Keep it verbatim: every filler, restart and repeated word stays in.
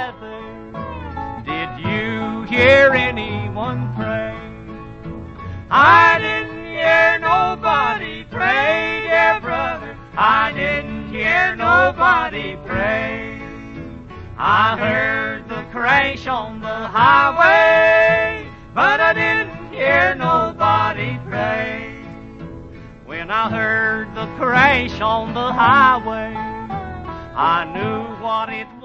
together. Did you hear anyone pray? I didn't hear nobody pray, dear brother. I didn't hear nobody pray. I heard the crash on the highway, but I didn't hear nobody pray. When I heard the crash on the highway, I knew what it